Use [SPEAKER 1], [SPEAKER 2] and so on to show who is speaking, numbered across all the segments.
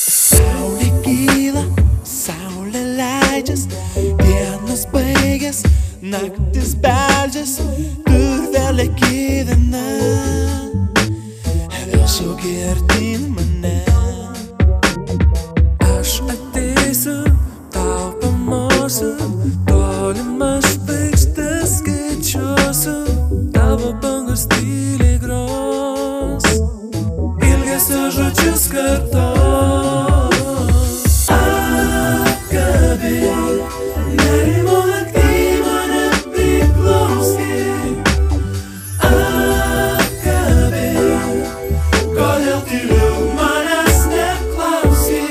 [SPEAKER 1] Saulė kyla, saulė leidžias, dienos baigias, naktis beldžias, kur vėl gyvena, vėl šaukia artyn mane.
[SPEAKER 2] Aš ateisiu, tau pamosiu, tolimas žvaigždės skaičiuosiu, tavo bangos tyliai gros, ilgesio žodžius kartos. Apkabink, nerimo naktį mane priglausk. Apkabink, kodėl tyliau manęs neklausi.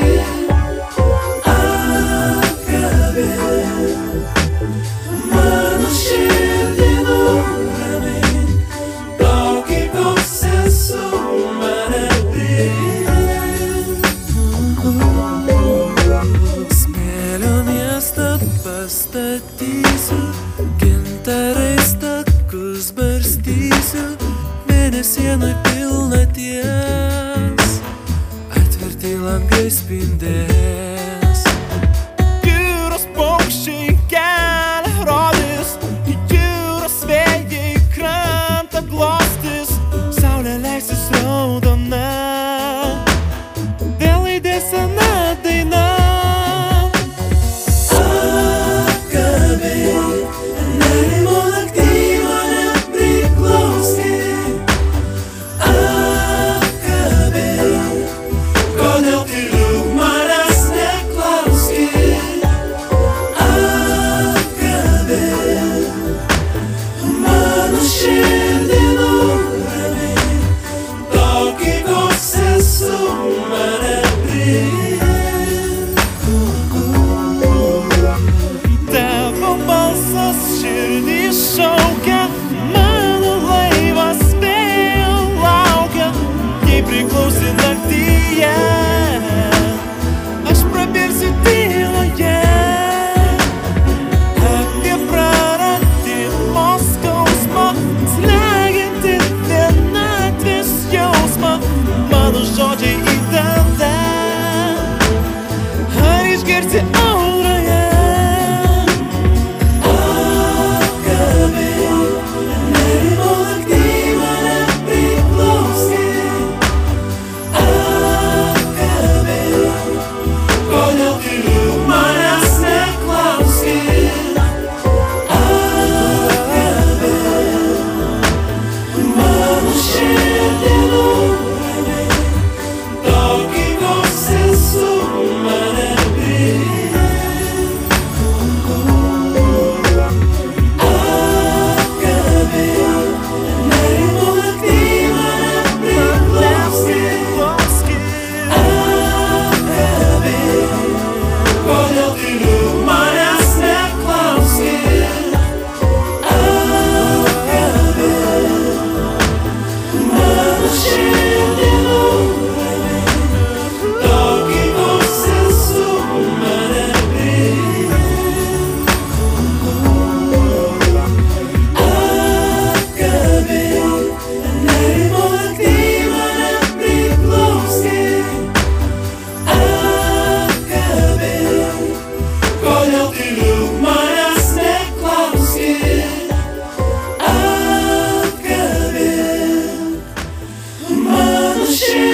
[SPEAKER 2] Apkabink, mano širdį nuramink, tokį koks esu mane priimk. Smėlio miestą pastatysiu, gintarais takus barstysiu, mėnesienoj pilnaties, atverti langai spindės.
[SPEAKER 1] Jūros paukščiai kelia rodys, jūros vėjai krantą glostys, saulė leisis raudona, vėl aidės sena daina.
[SPEAKER 2] Apkabink, nerimo naktį mane priglausk. Apkabink, kodėl tyliau manęs neklausi. Apkabink, mano širdį nuramink, tokį koks esu mane priimk.
[SPEAKER 1] Tavo balsas širdį šaukia, mano laivas vėl laukia, jei priklausi naktyje, aš prabilsiu tyloje apie praradimo skausmą, slegiantį vienatvės jausmą, mano žodžiai į tave, ar išgirsi aurąje.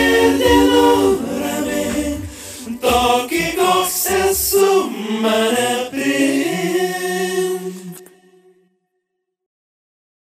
[SPEAKER 2] Tokį koks esu mane